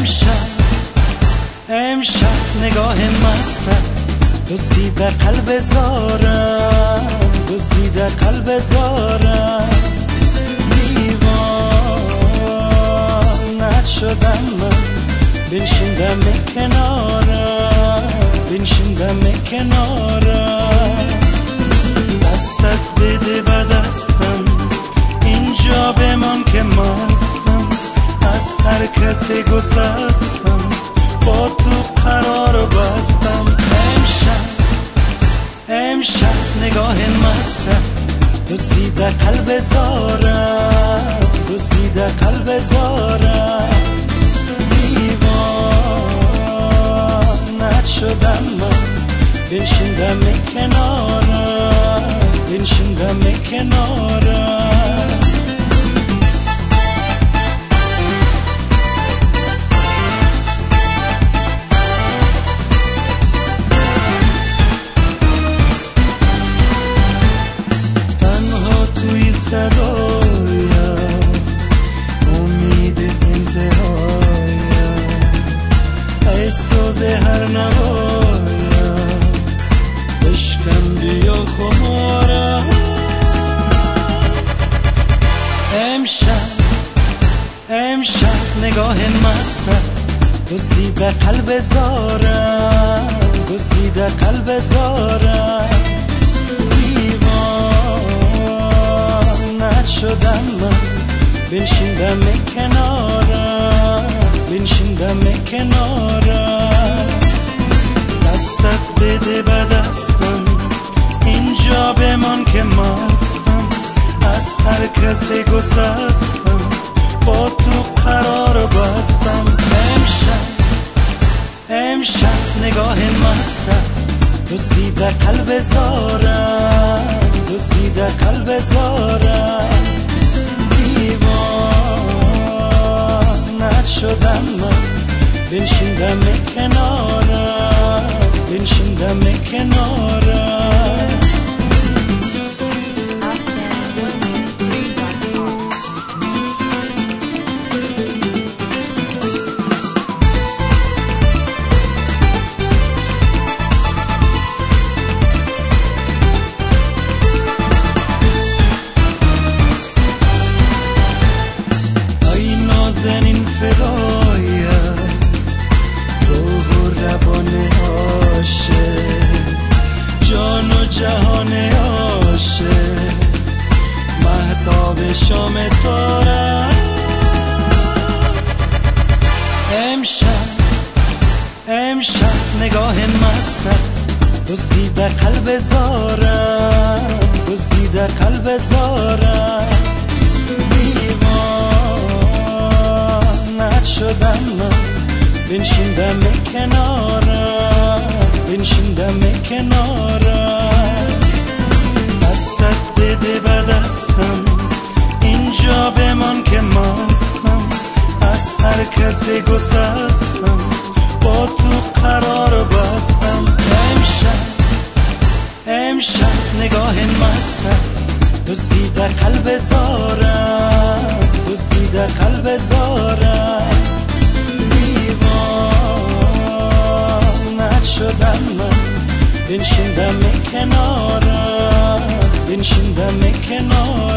امشب نگاه مستت دزدیده قلب زارم، دزدیده قلب زارم. دیوانت شدم من، بنشیندم کنارم، بنشیندم کنارم. دستت بده به دستم، اینجا بمان که مستم، از هر کسی گسستم، با تو قرار بستم. امشب نگاه مستت دزدیده قلب زارم، دزدیده قلب زارم. دیوانت شدم من، بنشیندم کنارم، بنشیندم کنارم. توی صدایم امید انتهایم، احساس هر نوایم، بشکن بیا خمارم. امشب نگاه مستت دزدیده قلب زارم، دزدیده قلب زارم. شدم من، بنشیندم کنارم، بنشیندم کنارم. دستت بده به دستم، اینجا بمان که مستم، از هر کسی گسستم، با تو قرار بستم. امشب نگاه مستت دزدیده قلب زارم، دزدیده قلب زارم. دیوانت شدم من، بنشیندم کنارم، بنشیندم کنارم. زنین فدایم، روح و روان عاشق، جان و جهان عاشق، مهتاب شام تارم. امشب نگاه مستت دزدیده قلب زارم، دزدیده قلب زارم. شدم من، بنشیندم کنارم، بنشیندم کنارم. دستت بده به دستم، اینجا بمان که مستم، از هر کسی گسستم، با تو قرار بستم. امشب نگاه مستت دزدیده قلب زارم، دزدیده قلب زارم. دیوانت شدم من، بنشیندم کنارم، بنشیندم کنارم.